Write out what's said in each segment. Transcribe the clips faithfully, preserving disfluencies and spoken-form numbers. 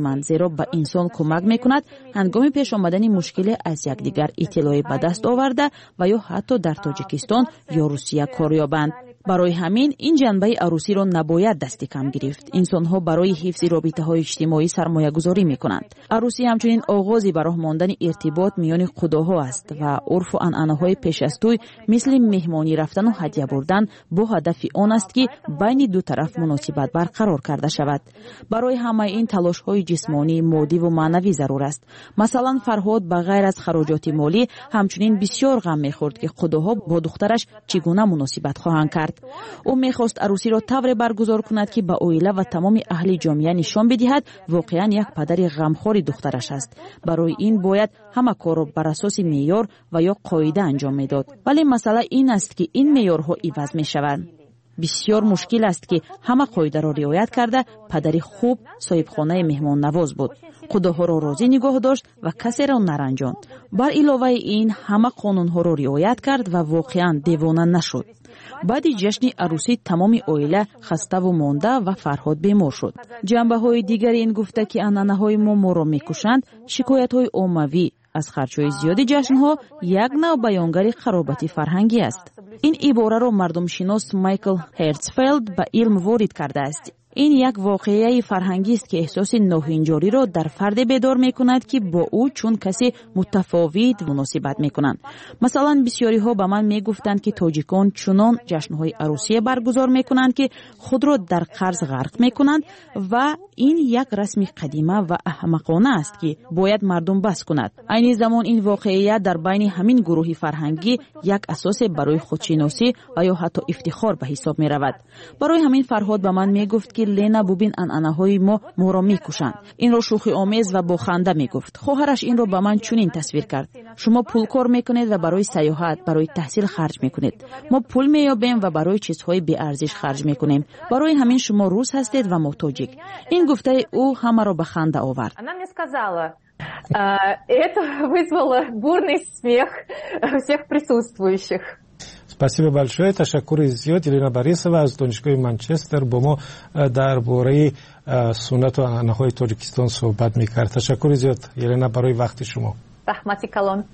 ارزشمند، زیرا به انسان کمک میکند هنگام پیش آمدن مشکل از یکدیگر اطلاعی به دست آورده و یا حتی در تاجیکستان یا روسیه کار یابند. برای همین این جنبه عروسی را نباید دست کم گرفت. انسان‌ها برای حفظ رابطه‌های اجتماعی سرمایه‌گذاری می‌کنند. عروسی همچنین آغازی برای ماندن ارتباط میان خداها است و عرف و عنعنه‌های پیش از توی مثل مهمانی رفتن و هدیه بردن با هدف آن است که بین دو طرف مناسبت برقرار کرده شود. برای همه این تلاش‌های جسمانی، مادی و معنوی ضرور است. مثلا فرهاد به غیر از خراجات مالی همچنین بسیار غم می‌خورد که خداها با دخترش چگونه مناسبت خواهند کرد. او میخواست عروسی را طوری برگزار کند که به عائله و تمام اهل جامعه نشان بدهد واقعا یک پدر غمخوار دخترش است. برای این باید همه کار را بر اساس معیار و یا قاعده انجام میداد. ولی مسئله این است که این معیارها عوض میشوند. بسیار مشکل است که همه قاعده را رعایت کرده پدری خوب صاحب خانه مهمان نواز بود. خداها را راضی نگاه داشت و کسی را نرنجاند. بر علاوه این همه قانونها را رعایت کرد و واقعا دیوانه نشد. بعد جشن عروسی تمام عائله خسته و مانده و فرهاد بیمار شد. جنبه های دیگری این گفته که عنعنه های ما ما را میکشند. شکایت های عمومی از خرچهای زیادی جشن ها یک نوع بیانگر خرابت فرهنگی است. این عباره را مردم شناس مایکل هرتزفلد به علم وارد کرده است. این یک واقعه فرهنگی است که احساس ناهنجاری را در فرد بیدار می کند که با او چون کسی متفاوت مناسبت می کنند. مثلا بسیاری ها به من می گفتند که تاجیکان چنان جشنهای عروسی برگزار می کنند که خود را در قرض غرق می کنند و این یک رسم قدیمه و احمقانه است که باید مردم بس کند. عین زمان این واقعه در بین همین گروه فرهنگی یک اساس برای خودشناسی و یا حتی افتخار به حساب می رود. برای همین فرهاد به من می گفت که لینا ببین عنعنه‌های ما ما را میکشند. این را شوخی آمیز و با خنده میگفت. خواهرش این را به من چنین تصویر کرد. شما پول کار میکنید و برای سیاحت، برای تحصیل خرج میکنید. ما پول مییابیم و برای چیزهای بی ارزش خرج میکنیم. برای همین شما روس هستید و ما تاجیک. این گفته او همه را به خنده آورد. Она мне сказала, это вызвало бурный смех всех присутствующих. спасибо большое. تشکر زیاد. یلنا بریسова از دانشگاه منچستر با ما درباره سنت و عنعنه‌های تاجیکستان صحبت می‌کرد. تشکر زیاد یلنا برای وقت شما. رحمتی کلام.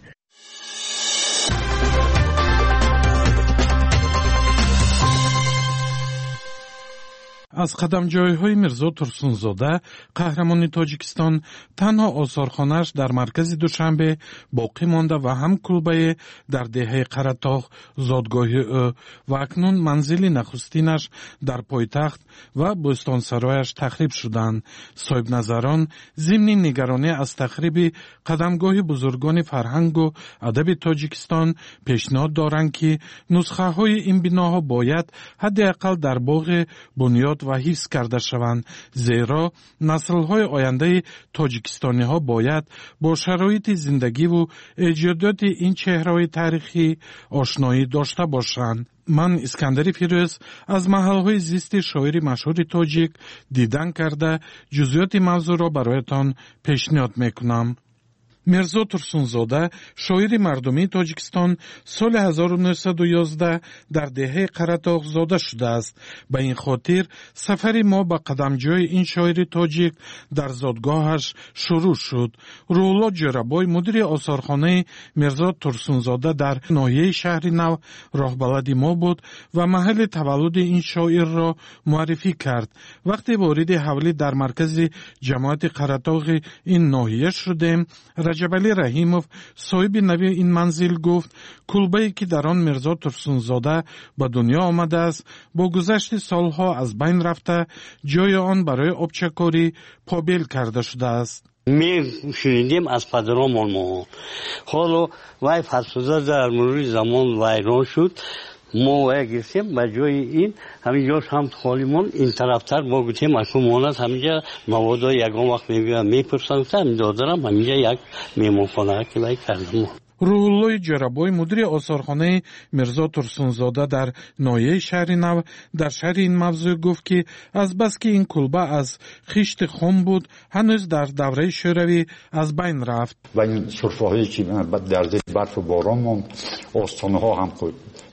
از قدمجوی‌های میرزا ترسونزاده قهرمان تاجیکستان تنها آثارخانه‌اش در مرکز دوشنبه باقی مانده و هم کلبه در دهه قره‌طاق زادگاه او و اکنون منزل نخستینش در پایتخت و بستانسرایش تخریب شدند. صاحب نظران ضمن نگرانی از تخریب قدمگاه بزرگان فرهنگ و ادب تاجیکستان پیشنهاد دارند که نسخه‌های این بناها باید حداقل در باغ بنیاد و حفظ کرده شوند، زیرا نسل‌های آینده تاجیکستانی ها باید با شرایط زندگی و ایجادات این چهره‌های تاریخی آشنایی داشته باشند. من اسکندر فیروز از محل‌های زیست شاعر مشهور تاجیک دیدن کرده جزئیات موضوع را برایتان پیشنهاد میکنم. میرزا ترسونزاده شاعر مردمی تاجیکستان سال هزار و نهصد و یازده در دهه قره‌طاق زاده شده است. به این خاطر سفر ما به قدمجوی این شاعر تاجیک در زادگاهش شروع شد. روح‌الله جورابای مدیر آثارخانه میرزا ترسونزاده در ناحیه شهر نو راهبلد ما بود و محل تولد این شاعر را معرفی کرد. وقتی وارد حوله در مرکز جماعت قره‌طاق این ناحیه شدیم، رجب علی رحیموف صاحب نوی این منزل گفت کلبه‌ای که در آن میرزا ترسونزاده به دنیا آمده است با گذشت سالها از بین رفته، جای آن برای آبچکاری پابل کرده شده است. می شنیدیم از پدرامون ما حالا وای فرسوده در مرور زمان ویران شد، ما وای گرفتیم به جای این همین جاش هم خالیمون این طرفتر ما گفتیم اکنون همینجا مواد یکان وقت میگویم میپرسن همین دادرم همینجا یک میمونخانه که وای کردم. روح‌الله جورابای مدیر آثارخانه میرزا ترسونزاده در ناحیه شهر نو در شهر این موضوع گفت که از بس که این کلبه از خشت خام بود هنوز در دوره شوروی از بین رفت و این سرفه‌هایی که در زیر برف و باران ماند، آستانه‌ها هم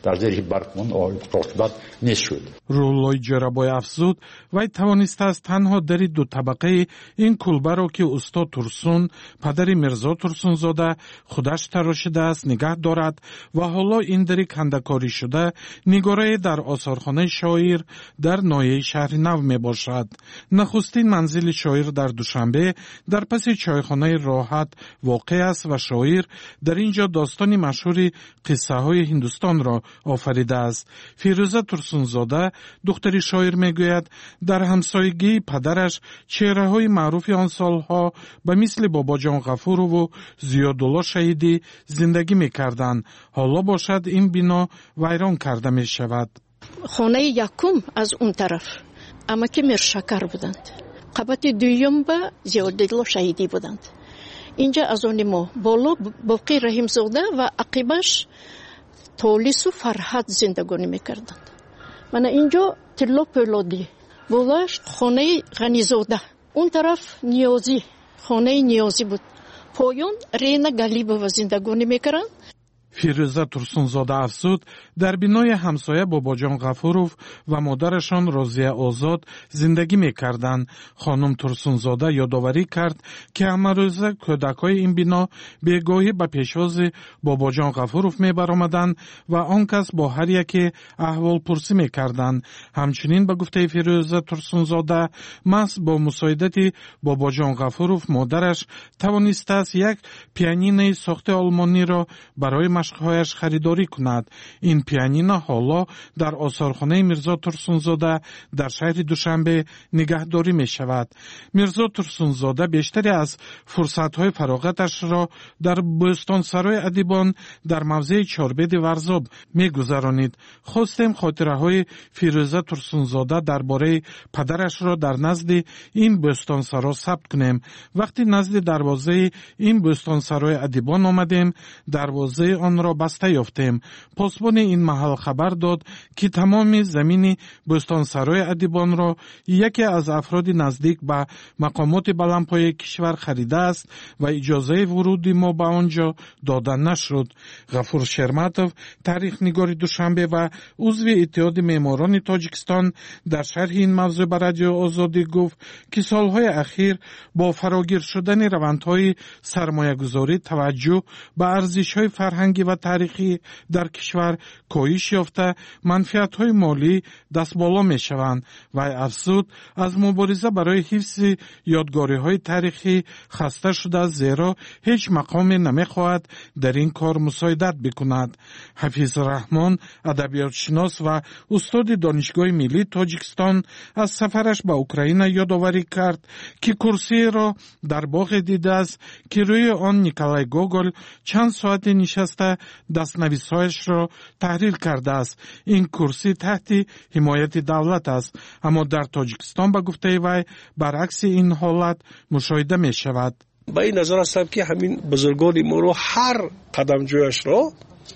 در زیر برفمون رطوبت نیست شد. رولوی جرابای افزود وی توانسته است تنها در دو طبقه این کلبه را که استاد ترسون پدر میرزا ترسونزاده خودش تراشیده است نگه دارد و حالا این دری کندکاری شده نگاره در آثارخانه شاعر در ناحیه شهر نو می باشد. نخستین منزل شاعر در دوشنبه در پس چایخانه راحت واقع است و شاعر در اینجا داستان مشهور قصه های هندوستان را آفریده است. فیروزه ترسونزاده دختر شاعر میگوید در همسایگی پدرش چهره های معروف آن سالها به مثل بابا جان غفورو و زیادالله شهیدی زندگی میکردند. حالا باشد این بنا ویران کرده می شود. خانه یکم از اون طرف اما که مرشکر بودند. قبط دویم به زیادالله شهیدی بودند. اینجا از آن ما بالا باقی رحیم زاده و عقیبش تولیس و فرحت زندگانی میکردند. من اینجا تلا پولادی بودش خانه غنیزاده. اون طرف نیازی خانه نیازی بود. پایان رینا گلیبова زندگانی میکردند. فیروزه ترسونزاده افزود در بینای همسایه بابا جان غفوروف و مادرشان راضیه آزاد زندگی میکردند. خانم ترسونزاده یادآوری کرد که امروزه کودکای این بنا بیگاهی به پیشواز بابا جان غفوروف میبرآمدند و آن کس با هر یکی احوال پرسی میکردند. همچنین به گفته فیروزه ترسونزاده محض با مساعدت بابا جان غفوروف مادرش توانسته است یک پیانین ساخت آلمانی را برای مشقهایش خریداری کند. این پیانینا حالا در آثارخانه میرزا ترسونزاده در شهر دوشنبه نگهداری می شود. میرزا ترسونزاده بیشتری از فرصتهای فراغتش را در بستانسرای ادیبان در موضع چاربد ورزاب می گذرانید. خواستیم خاطره های فیروزه ترسونزاده درباره پدرش را در نزد این بستانسرا ثبت کنیم. وقتی نزد دروازه این بستانسرای ادیبان آمدیم دروازه آن را بسته یافتیم. پاسبان این محل خبر داد که تمام زمین بستانسرای ادیبان را یکی از افراد نزدیک به مقامات بلندپایه کشور خریده است و اجازه ورود ما به آنجا داده نشد. غفور شرمتوف تاریخ نگار دوشنبه و عضو اتحاد معماران تاجیکستان در شرح این موضوع به رادیو آزادی گفت که سالهای اخیر با فراگیر شدن روندهای سرمایه‌گذاری توجه به ارزش‌های فرهنگی و تاریخی در کشور کاهش یافته منفعت‌های مالی دست بالا می‌شوند و افزود از مبارزه برای حفظ یادگاری‌های تاریخی خسته شده زیرا هیچ مقامی نمی‌خواهد در این کار مساعدت بکند. حفیظ رحمان ادبیاتشناس و استاد دانشگاه ملی تاجیکستان از سفرش به اوکراین یادآوری کرد که کرسی را در باغ دیده است که روی آن نیکولای گوگل چند ساعت نشسته دستنویس‌هایش را تحریر کرده است. این کرسی تحت حمایت دولت است اما در تاجیکستان به گفته وی برعکس این حالت مشاهده می شود. با این نظر هستم که همین بزرگان ما رو هر قدم جویش را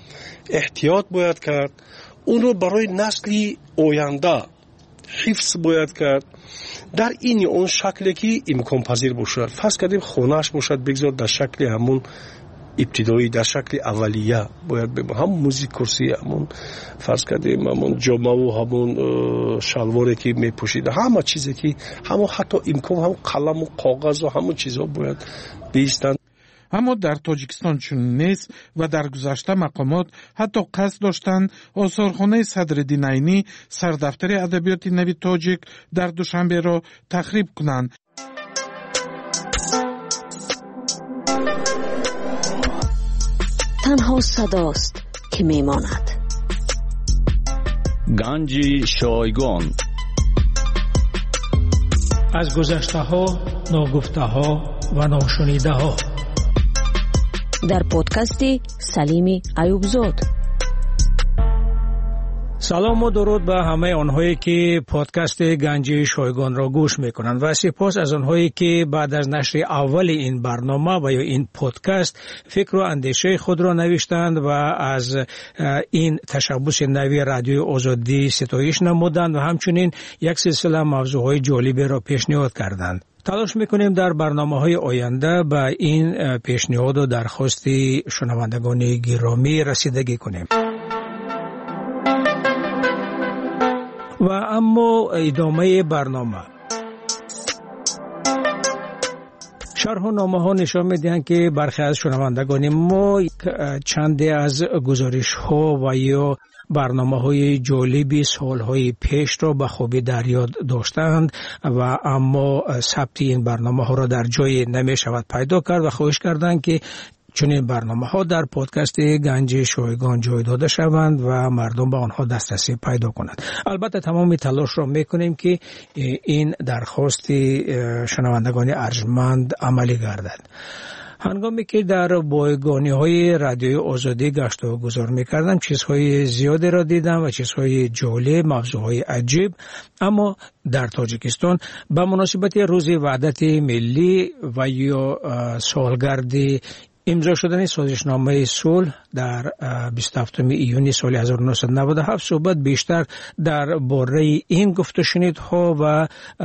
احتیاط باید کرد، اون رو برای نسلی آینده حفظ باید کرد در این اون شکلی که امکان پذیر باشد. فرض کردیم خانه‌اش باشد بگذار در شکل همون ابتدایی در شکل اولیه باید ببینیم هم موزیک کرسی همون فرض کردیم همون جامه و همون شلواری که میپوشید همه چیزی که همون حتی امکان هم قلم و کاغذ و همون چیزها باید بیستند. اما در تاجیکستان چون نیست و در گذشته مقامات حتی قصد داشتند آثارخانه صدرالدین عینی سردفتر ادبیات نوی تاجیک در دوشنبه را تخریب کنند. تنها صداست که میماند. گنج شایگان از گذشته ها، ناگفته ها و ناشنیده ها در پادکست سلیم ایوبزاد. سلام و درود به همه آنهایی که پادکست گنج شایگان را گوش میکنند و سپاس از آنهایی که بعد از نشر اول این برنامه و یا این پادکست فکر و اندیشه خود را نوشتند و از این تشبث نوی رادیو آزادی ستایش نمودند و همچنین یک سلسله موضوعهای جالبی را پیشنهاد کردند. تلاش میکنیم در برنامه‌های آینده به این پیشنهاد و درخواست شنوندگان گرامی رسیدگی کنیم. و اما ادامه برنامه شرح و نامه ها نشان میدهند که برخی از شنوندگان ما چندی از گزارش ها و یا برنامه های جالبی سال های پیش را به خوبی در یاد داشتند و اما ثبت این برنامه ها را در جای نمی شود پیدا کرد و خواهش کردند که چنین برنامه ها در پادکست گنج شایگان جای داده شوند و مردم به آنها دسترسی پیدا کنند. البته تمام تلاش را میکنیم که این درخواست شنوندگان ارجمند عملی گردد. هنگامی که در بایگانی های رادیوی آزادی گشت و گذار میکردم چیزهای زیادی را دیدم و چیزهای جالب، موضوعهای عجیب. اما در تاجیکستان به مناسبت روز وحدت ملی و یا سالگرد امضا شدن سازشنامه صلح در بیست و هفتم ایون سال هزار و نهصد و نود و هفت صحبت بیشتر در باره این گفت و شنیدها و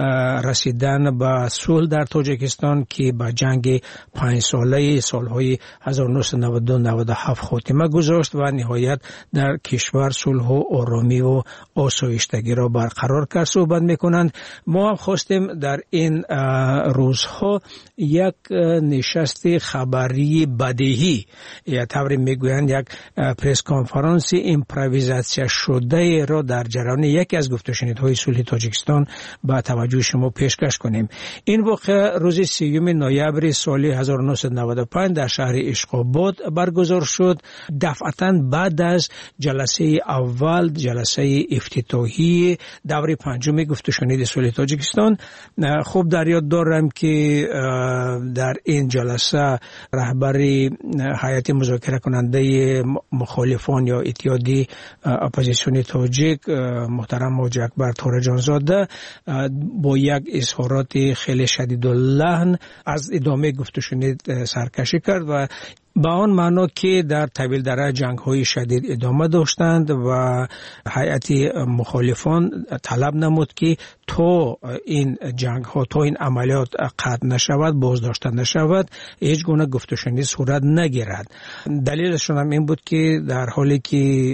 رسیدن به صلح در تاجیکستان که با جنگ پنج ساله سالهای هزار و نهصد و نود و دو نود و هفت خاتمه گذاشت و نهایت در کشور صلح و آرامی و آسایشتگی را برقرار کرد صحبت میکنند. ما هم خواستیم در این روزها یک نشست خبری بدیهی یا طوری میگویند یک پرس کنفرانس ایمپرویزاسیون شده را در جریان یکی از گفت و شنیدهای صلح تاجیکستان به توجه شما پیشکش کنیم. این واقعه روز سیوم نوامبر سال هزار و نهصد و نود و پنج در شهر اشقاباد برگزار شد، دفعتاً بعد از جلسه اول، جلسه افتتاحی دوره پنجم گفت و شنید صلح تاجیکستان. خوب در یاد دارم که در این جلسه رهبر هیئت مذاکره کننده مخالفان یا اتحادیه اپوزیسیون تاجیک محترم حاجی اکبر تورجان زاده با یک اظهارات خیلی شدید اللحن از ادامه گفت و شنید سرکشی کرد و با آن معنا که در طویل دره جنگ های شدید ادامه داشتند و هیئت مخالفان طلب نمود که تا این جنگ ها، تا این عملیات قطع نشود، بازداشته نشود، هیچ گونه گفت و شنید صورت نگیرد. دلیلشون هم این بود که در حالی که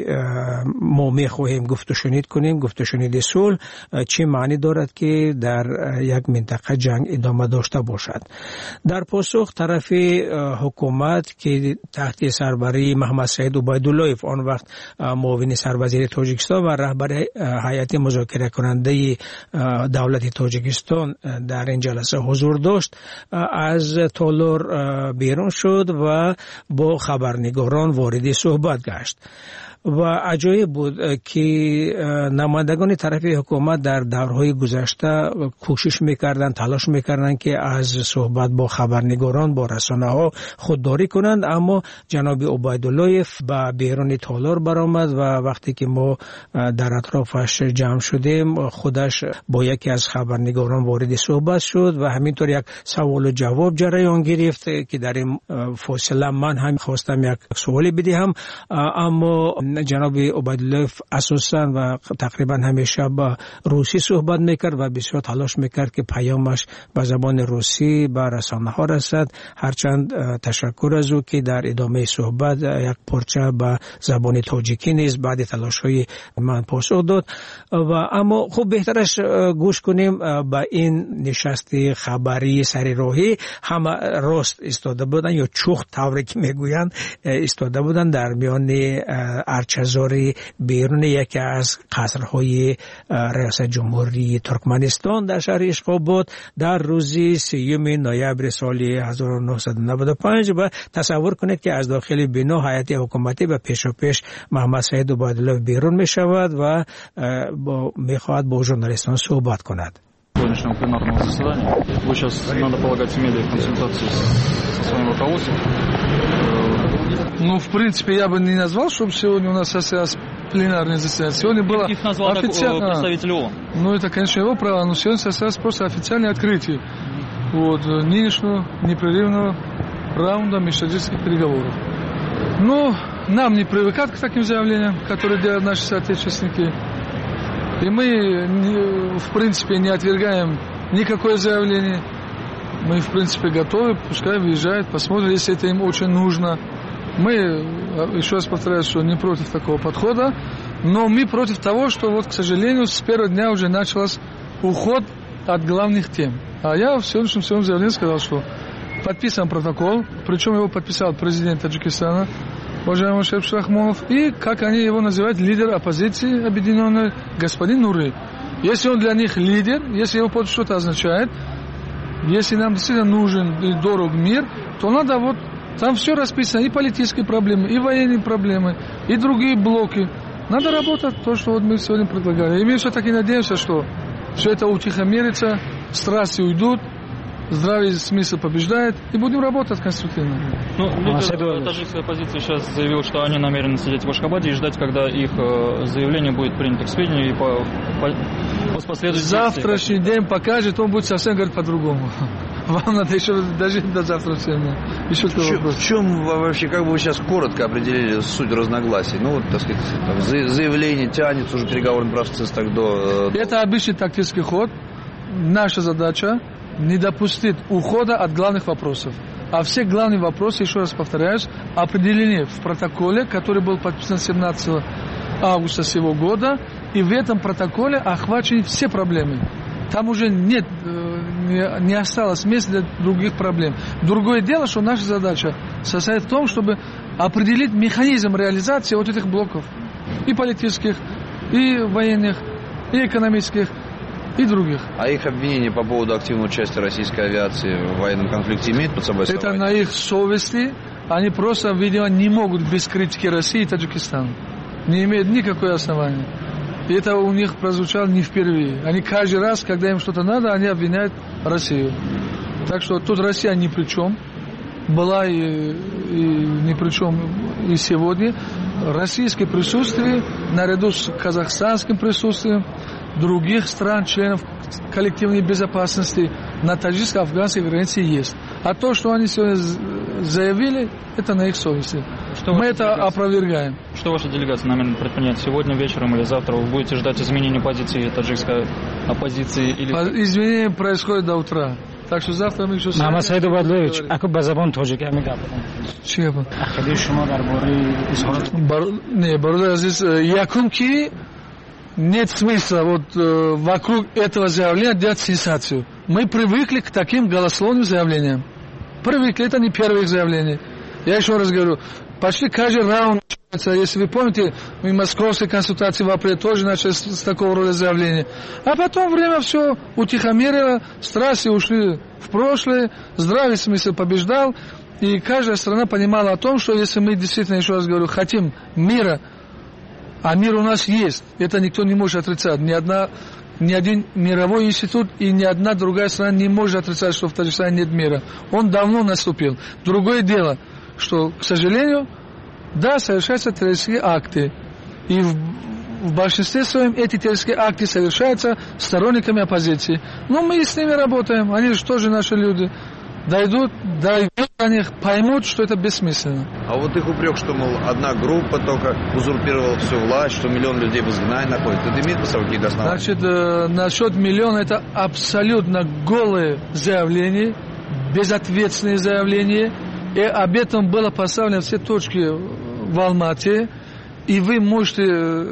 ما میخواهیم گفت و شنید کنیم، گفت و شنید صلح چه معنی دارد که در یک منطقه جنگ ادامه داشته باشد. در پاسخ طرف حکومت که تحت سربری محمد سعید عبیدالله آن وقت معاون سروزیر تاجیکستان و رهبر هیئت مذاکره کننده دولت تاجیکستان در این جلسه حضور داشت، از تالار بیرون شد و با خبرنگاران وارد صحبت گشت و عجایب بود که نمایندگان طرف حکومت در دورهای گذشته کوشش میکردند، تلاش میکردند که از صحبت با خبرنگاران، با رسانه ها خودداری کنند، اما جناب عبیدالله به بیرون تالار برآمد و وقتی که ما در اطرافش جمع شدیم خودش با یکی از خبرنگاران وارد صحبت شد و همینطور یک سوال و جواب جریان گرفت که در این فاصله من هم خواستم یک سوالی بدهم، اما جناب عبیدالله اساساً و تقریبا همیشه با روسی صحبت میکرد و بسیار تلاش میکرد که پیامش به زبان روسی به رسانه ها رسد. هرچند تشکر از او که در ادامه صحبت یک پرچه به زبان تاجیکی نیز بعد تلاش های من پاسخ داد. و اما خوب بهترش گوش کنیم به این نشست خبری سر راهی. همه راست ایستاده بودن یا چوخ طوری که میگویند ایستاده بودن در میان ارچه‌زاری بیرون یکی از قصرهای ریاست جمهوری ترکمنستان در شهر اشقاباد در روز سیوم نوامبر سال هزار و نهصد و نود و پنج و تصور کنید که از داخل بنا هیئت حکومتی به پیش و پیش محمد سعید عبیدالله بیرون می شود و با میخواهد با ژورنالیستان صحبت کند. Сегодняшнего пленарного заседания. Вы сейчас, надо полагать, имели консультации со своим руководством? Ну, в принципе, я бы не назвал, чтобы сегодня у нас состоялось пленарное заседание. Сегодня было официально... представитель ООН. Ну, это, конечно, его право, но сегодня состоялось просто официальное открытие вот, нынешнего непрерывного раунда межсудейских переговоров. Ну, нам не привыкать к таким заявлениям, которые делают наши соотечественники. И мы, в принципе, не отвергаем никакое заявление. Мы, в принципе, готовы, пускай выезжают, посмотрим, если это им очень нужно. Мы, еще раз повторяю, что не против такого подхода, Но мы против того, что вот, к сожалению, с первого дня уже начался уход от главных тем. А я в сегодняшнем своем заявлении сказал, что подписан протокол, причем его подписал президент Таджикистана, уважаемый Шейх Шахмонов, и, как они его называют, лидер оппозиции объединенной, господин Нуры. Если он для них лидер, если его под что-то означает, если нам действительно нужен и дорог мир, то надо вот, там все расписано, и политические проблемы, и военные проблемы, и другие блоки. Надо работать, то, что вот мы сегодня предлагали. И мы все-таки надеемся, что все это утихомирится, страсти уйдут, здравый смысл побеждает, и будем работать конструктивно. Ну, лидер таджикской оппозиции сейчас заявил, что они намерены сидеть в Ашхабаде и ждать, когда их заявление будет принято к сведению и по, по, по последующей... Завтрашний день покажет, он будет совсем говорить по-другому. Вам надо еще дожить до завтрашнего дня. Еще в, чем, в чем вообще, как бы вы сейчас коротко определили суть разногласий? Ну, вот, так сказать, там, заявление тянется, уже переговорный процесс так до... Это обычный тактический ход. Наша задача не допустить ухода от главных вопросов. А все главные вопросы, еще раз повторяюсь, определены в протоколе, который был подписан семнадцатого августа сего года, и в этом протоколе охвачены все проблемы. Там уже нет, не, не осталось места для других проблем. Другое дело, что наша задача состоит в том, чтобы определить механизм реализации вот этих блоков. И политических, и военных, и экономических, и других. А их обвинения по поводу активного участия российской авиации в военном конфликте имеют под собой основание? Это на их совести. Они просто, видимо, не могут без критики России и Таджикистана. Не имеют никакого основания. И это у них прозвучало не впервые. Они каждый раз, когда им что-то надо, они обвиняют Россию. Так что тут Россия ни при чем. Была и, и ни при чем и сегодня. Российское присутствие, наряду с казахстанским присутствием, других стран, членов коллективной безопасности на таджикско-афганской границе есть. А то, что они сегодня заявили, это на их совести. Что Мы это делегация? Опровергаем. Что ваша делегация намерена предпринять сегодня вечером или завтра? Вы будете ждать изменения позиции таджикской оппозиции? Или... Изменения происходят до утра. Так что завтра мы еще... Мама Саид Убадлович, ако ба забон тоҷикӣ мегап. Чӣ гап? Ақидаи шумо дар бораи изҳорот... Не, бародар азиз, якум ки нет смысла вот э, вокруг этого заявления делать сенсацию. Мы привыкли к таким голословным заявлениям. Привыкли, это не первое их заявление. Я еще раз говорю, почти каждый раунд, если вы помните, в московской консультации в апреле тоже начали с, с такого рода заявления. А потом время все утихомирило, страсти ушли в прошлое, здравый смысл побеждал, и каждая страна понимала о том, что если мы действительно, еще раз говорю, хотим мира, а мир у нас есть, это никто не может отрицать. Ни одна, ни один мировой институт и ни одна другая страна не может отрицать, что в Таджикистане нет мира. Он давно наступил. Другое дело, что, к сожалению, да, совершаются террористические акты. И в, в большинстве своем эти террористические акты совершаются сторонниками оппозиции. Но мы с ними работаем, они же тоже наши люди. Дойдут, дойдут до них, поймут, что это бессмысленно. А вот их упрек, что, мол, одна группа только узурпировала всю власть, что миллион людей в изгнании находится, это имеет по собой какие-то основания? Значит, э, насчет миллиона, это абсолютно голые заявления, безответственные заявления. И об этом было поставлено все точки в Алмате. И вы можете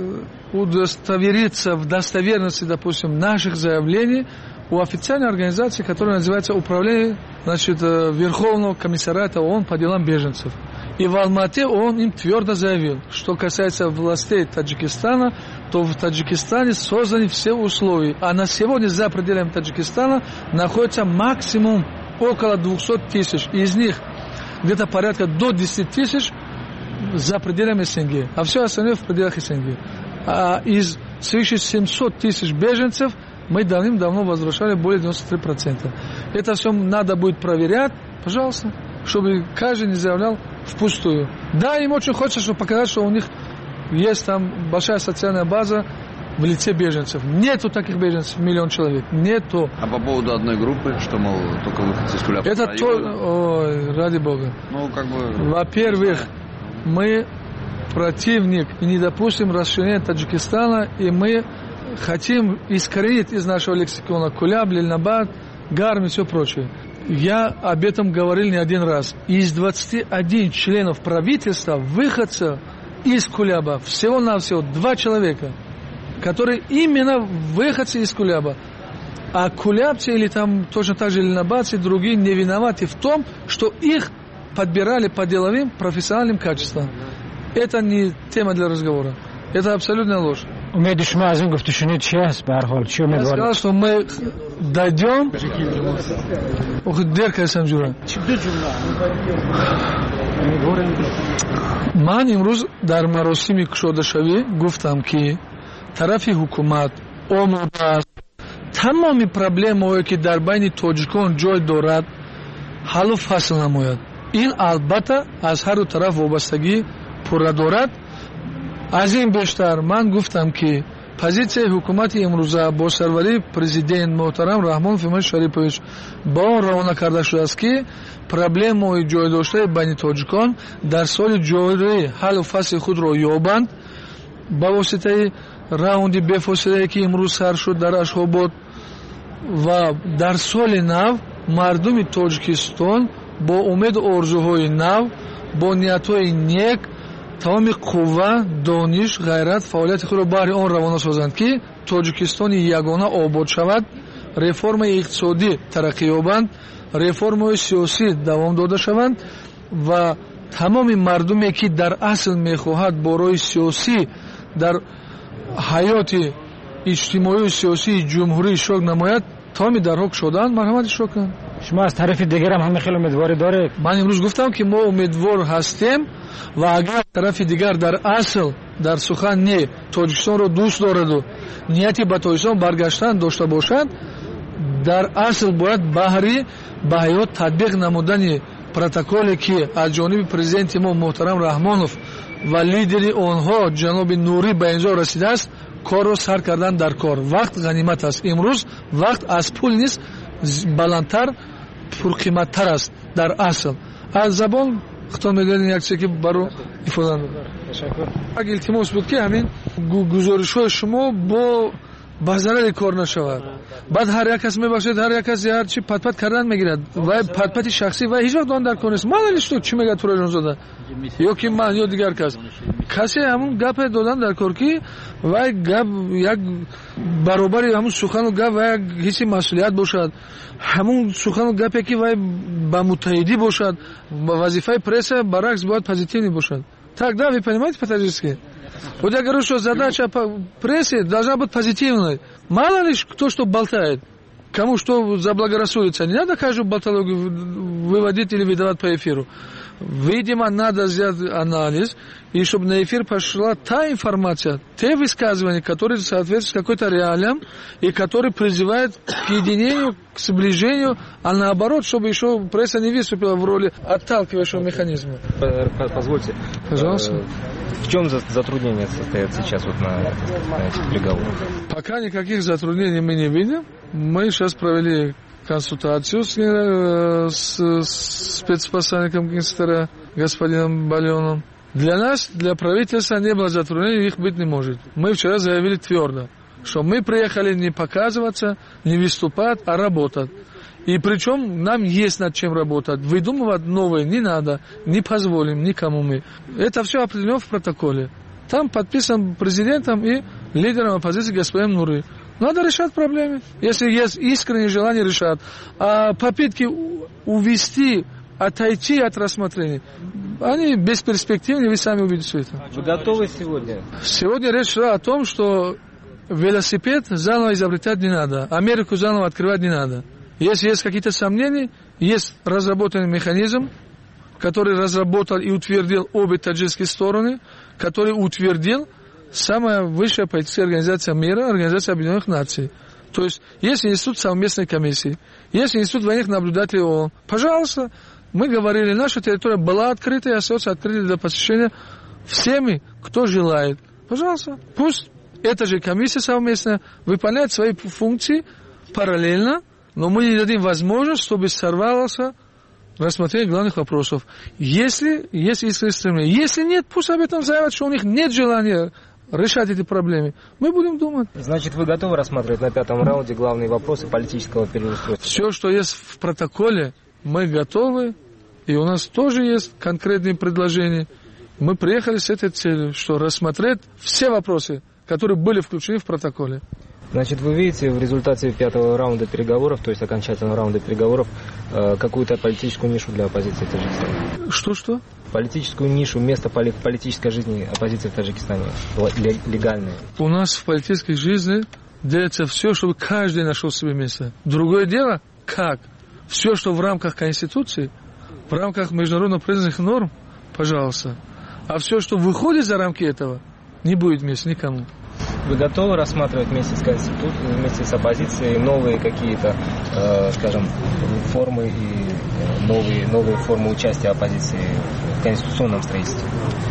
удостовериться в достоверности, допустим, наших заявлений у официальной организации, которая называется Управление, значит, Верховного комиссариата ООН по делам беженцев. И в Алмате он им твердо заявил, что касается властей Таджикистана, то в Таджикистане созданы все условия. А на сегодня за пределами Таджикистана находится максимум около двухсот тысяч. Из них где-то порядка до десяти тысяч за пределами СНГ. А все остальное в пределах СНГ. А из свыше семисот тысяч беженцев мы давным-давно возвращали более девяноста трёх процентов. Это все надо будет проверять, пожалуйста, чтобы каждый не заявлял впустую. Да, им очень хочется, чтобы показать, что у них есть там большая социальная база в лице беженцев. Нету таких беженцев, миллион человек. Нету. А по поводу одной группы, что, мол, только выходцы из Кулябского Это района? то... Ой, ради бога. Ну, как бы... Во-первых, мы противник и не допустим расширения Таджикистана, и мы хотим искоренить из нашего лексикона Куляб, Лильнабад, Гарм и все прочее. Я об этом говорил не один раз. Из двадцати одного членов правительства выходца из Кулеба, всего-навсего два человека, которые именно выходцы из Кулеба. А кулябцы или там точно так же ленобацы, другие не виноваты в том, что их подбирали по деловым профессиональным качествам. Это не тема для разговора. Это абсолютная ложь. Умеет шма азин гуфтушунит час бархол. Я сказал, что мы дойдем. Ох, дерка самжура. Ман имруз дар маросими кушодашавӣ гуфтам ки тарафи ҳукумат омодаст тамоми проблемаое ки дар байни тоҷикон ҷой дорад ҳаллу фасл намояд. ин албатта аз ҳарду тараф вобастагӣ пурра дорад. аз ин бештар ман гуфтам ки позитсияи ҳукумати имрӯза бо сарварии президент муҳтарам Раҳмонов Имомали Шарипович ба он равона карда шудааст ки проблемаи ҷойдоштаи байни тоҷикон дар соли ҷорӣ ҳаллу фасли худро ёбанд ба воситаи раунди бефосилае ки имрӯз сар шуд дар Ашхобод ва дар соли нав мардуми Тоҷикистон бо умеду орзуҳои нав бо ниятҳои нек тамоми қувва, дониш, ғайрат, фаъолияти худро баҳри он равона созанд ки Тоҷикистони ягона обод шавад, реформаи иқтисодӣ тараққӣ ёбанд, реформаи сиёсӣ давом дода шаванд ва тамоми мардуме ки дар асл мехоҳад бо роҳи сиёсӣ дар ҳаёти иҷтимоию сиёсии ҷумҳурӣ шок намояд, тамоми дарҳо кушодаанд, марҳамат ишро кунанд. шумо аз тарафи дигарам ҳама хеле умедворӣ доред? ман имрӯз гуфтам ки мо умедвор ҳастем ва агар тарафи дигар дар асл дар сухан не Тоҷикистонро дӯст дораду нияти ба Тоҷикистон баргаштан дошта бошад, дар асл бояд баҳри ба ҳаёт татбиқ намудани протоколе ки аз ҷониби президенти мо муҳтарам Раҳмонов ва лидери онҳо ҷаноби Нурӣ ба инҷо расидааст, корро сар кардан дар кор. Вақт ғанимат аст. Имрӯз вақт аз пул низ баландтар, пурқиматтар аст дар асл. аз забон хитоб медодем як чизе ки баро ифода мекунем. Як илтимос буд ки ҳамин гузоришҳои шумо бо ба зарари кор нашавад. баъд ҳар як кас мебахшед, ҳар як кас ҳар чи патпат кардан мегирад. Вай патпати шахсӣ вай ҳеҷ вақт он дар кор нест. Маълуми што чӣ мегӯяд Тураҷонзода ё ки ман ё дигар кас. Касе ҳамун гапе додан дар кор ки вай гап як баробари ҳамун сухану гап вай як ҳисси масъулият бошад. ҳамун сухану гапе ки вай ба муттаҳидӣ бошад. Вазифаи пресса баръакс бояд позитивный бошад. Так, да, вы понимаете по-таджикски? Вот я говорю, что задача прессы должна быть позитивной. Мало ли кто что болтает, кому что заблагорассудится. Не надо каждую болтологию выводить или выдавать по эфиру. Видимо, надо сделать анализ, и чтобы на эфир пошла та информация, те высказывания, которые соответствуют какой-то реалиям, и которые призывают к единению, к сближению, а наоборот, чтобы еще пресса не выступила в роли отталкивающего механизма. Позвольте. Пожалуйста. В чем затруднения состоят сейчас вот на, на этих переговорах? Пока никаких затруднений мы не видим. Мы сейчас провели консультацию с, с, с спецпосланником Генштаба господином Балионом. Для нас, для правительства не было затруднений, их быть не может. Мы вчера заявили твердо, что мы приехали не показываться, не выступать, а работать. И причем нам есть над чем работать. Выдумывать новое не надо, не позволим никому мы. Это все определено в протоколе. Там подписан президентом и лидером оппозиции господином Нуры. Надо решать проблемы. Если есть искреннее желание решать. А попытки увести, отойти от рассмотрения, они бесперспективны, вы сами увидите все это. Вы готовы сегодня? Сегодня речь шла о том, что велосипед заново изобретать не надо. Америку заново открывать не надо. Если есть какие-то сомнения, есть разработанный механизм, который разработал и утвердил обе таджикские стороны, который утвердил самая высшая политическая организация мира, Организация Объединенных Наций. То есть, есть институт совместной комиссии, есть институт военных наблюдателей ООН. Пожалуйста, мы говорили, наша территория была открыта и остается открытой для посещения всеми, кто желает. Пожалуйста, пусть эта же комиссия совместная выполняет свои функции параллельно, но мы не дадим возможность, чтобы сорвалось рассмотрение главных вопросов. Если есть искреннее стремление, если нет, пусть об этом заявят, что у них нет желания решать эти проблемы. Мы будем думать. Значит, вы готовы рассматривать на пятом раунде главные вопросы политического переустройства? Все, что есть в протоколе, мы готовы. И у нас тоже есть конкретные предложения. Мы приехали с этой целью, что рассмотреть все вопросы, которые были включены в протоколе. Значит, вы видите в результате пятого раунда переговоров, то есть окончательного раунда переговоров, какую-то политическую нишу для оппозиции в Таджикистане? Что-что? Политическую нишу, место политической жизни оппозиции в Таджикистане, легальное. У нас в политической жизни делается все, чтобы каждый нашел себе место. Другое дело, как? Все, что в рамках Конституции, в рамках международно признанных норм, пожалуйста. А все, что выходит за рамки этого, не будет места никому. Вы готовы рассматривать вместе с Конституцией, вместе с оппозицией новые какие-то, э, скажем, формы и новые, новые формы участия оппозиции в конституционном строительстве?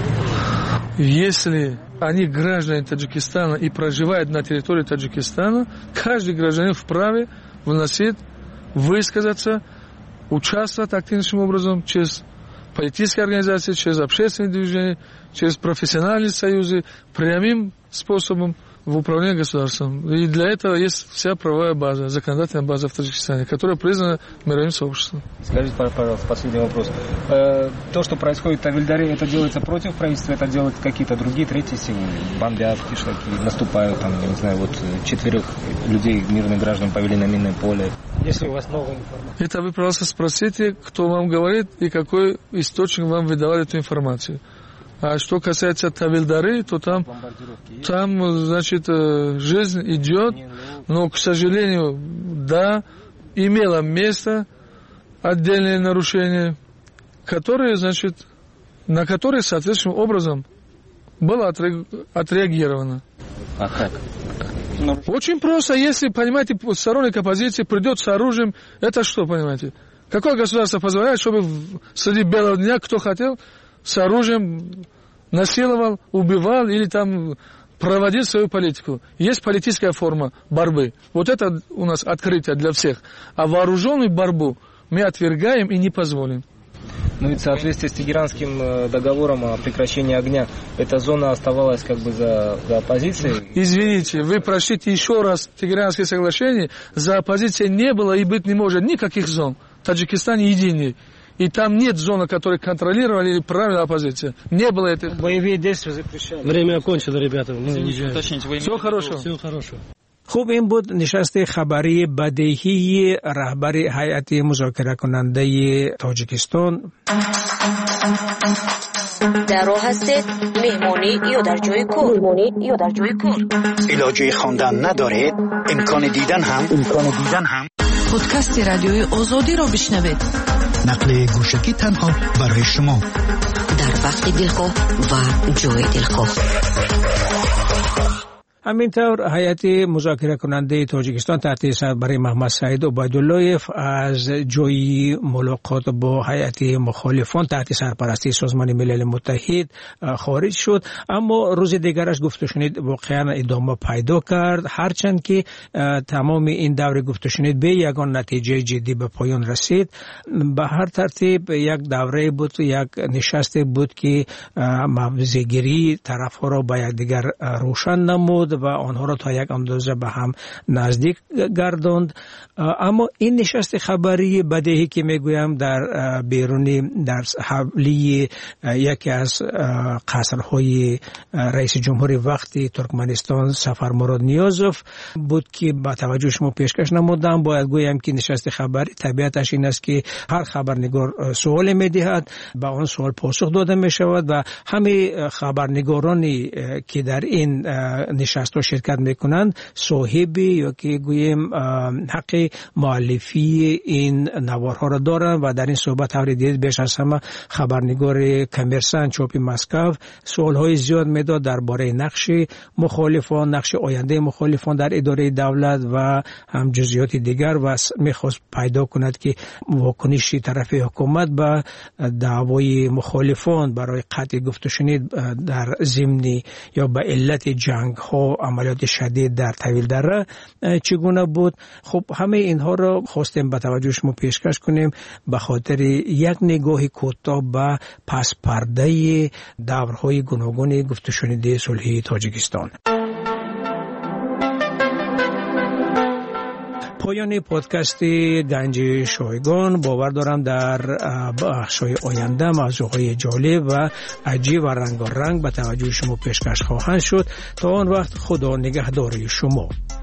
Если они граждане Таджикистана и проживают на территории Таджикистана, каждый гражданин вправе вносить, высказаться, участвовать активнейшим образом через политические организации, через общественные движения, через профессиональные союзы, прямым способом в управлении государством. И для этого есть вся правовая база, законодательная база в Таджикистане, которая признана мировым сообществом. Скажите, пожалуйста, последний вопрос. То, что происходит в Тавильдаре, это делается против правительства, это делают какие-то другие, третьи силы? Бомбят, кишлаки, наступают, там, я не знаю, вот четверых людей, мирных граждан, повели на минное поле. Если у вас новая информация. Это вы, пожалуйста, спросите, кто вам говорит и какой источник вам выдавал эту информацию. А что касается Тавильдары, то там, там, значит, жизнь идет, но, к сожалению, да, имело место отдельные нарушения, которые, значит, на которые соответствующим образом было отреагировано. А как? Очень просто, если, понимаете, сторонник оппозиции придет с оружием, это что, понимаете? Какое государство позволяет, чтобы среди белого дня кто хотел с оружием насиловал, убивал или там проводил свою политику? Есть политическая форма борьбы. Вот это у нас открытие для всех. А вооруженную борьбу мы отвергаем и не позволим. Ну ведь в соответствии с Тегеранским договором о прекращении огня, эта зона оставалась как бы за, за оппозицией. Извините, вы прочтите еще раз Тегеранское соглашение. За оппозицией не было и быть не может никаких зон. Таджикистан единый. И там нет зоны, которые контролировали или правила оппозиция. Не было этого. Боевые действия запрещали. Время окончено, ребята. Все хорошо. Все хорошо. خوب این بود نشست خبری بدیهی رهبر هیئت مذاکره کننده تاجیکستان. در راه هستید مهمانی یا در جای کار مهمانی یا در جای کار علاجه خواندن ندارید امکان دیدن هم امکان دیدن هم پادکست رادیوی آزادی را بشنوید نقل گوشکی تنها برای شما در وقت دلخواه و جای دلخواه. همینطور هیئت مذاکره کننده تاجیکستان تحت سربری محمد سعید عبیداللهیف از جای ملاقات با هیئت مخالفان تحت سرپرستی سازمان ملل متحد خارج شد، اما روز دیگرش گفته شنید واقعا ادامه پیدا کرد، هرچند که تمام این دور گفته شنید به یگان نتیجه جدی به پایان رسید. به هر ترتیب یک دوره بود، یک نشست بود که موضع‌گیری طرف‌ها را به یکدیگر روشن نمود و آنها را تا یک اندازه به هم نزدیک گرداند. اما این نشست خبری بدیهی که میگویم در بیرونی در حوالی یکی از قصرهای رئیس جمهوری وقتی ترکمنستان سفر مراد نیازوف بود که با توجه شما پیشکش نمودم. باید گویم که نشست خبری طبیعتش این است که هر خبرنگار سوال میدهد، به آن سوال پاسخ داده می شود و همه خبرنگارانی که در این نشست ها شرکت میکنند صاحبی یا که گویم حق مؤلفی این نوارها را دارند و در این صحبت هر دید بیش از همه خبرنگار کمرسان چاپ مسکو سوالهای زیاد میداد درباره نقش مخالفان، نقش آینده مخالفان در اداره دولت و هم جزئیات دیگر و میخواست پیدا کند که واکنش طرف حکومت به دعوای مخالفان برای قطع گفته شنید در ضمن یا به علت جنگ ها عملیات شدید در طویلدره چگونه بود. خب همه اینها را خواستیم به توجه شما پیشکش کنیم به خاطر یک نگاه کوتاه به پس پرده دورهای گوناگون گفته شنیده صلحی تاجیکستان. پایان پادکست گنج شایگان. باور دارم در بخش‌های آینده موضوعهای جالب و عجیب و رنگارنگ به توجه شما پیشکش خواهند شد. تا آن وقت خدا نگهدار شما.